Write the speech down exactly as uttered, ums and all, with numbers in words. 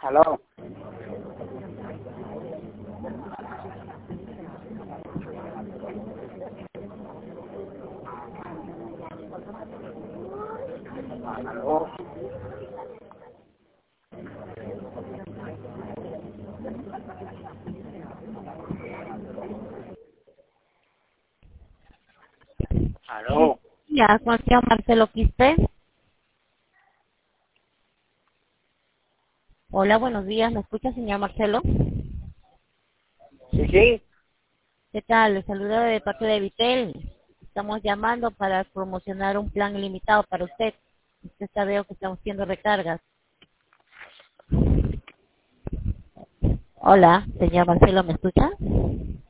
Aló. Aló. Aló. Ya, con el señor Marcelo Quispe. Hola, buenos días. ¿Me escucha, señor Marcelo? Sí, sí. ¿Qué tal? Le saluda de parte de Vitel. Estamos llamando para promocionar un plan ilimitado para usted. Usted sabe que estamos haciendo recargas. Hola, señor Marcelo, ¿me escucha?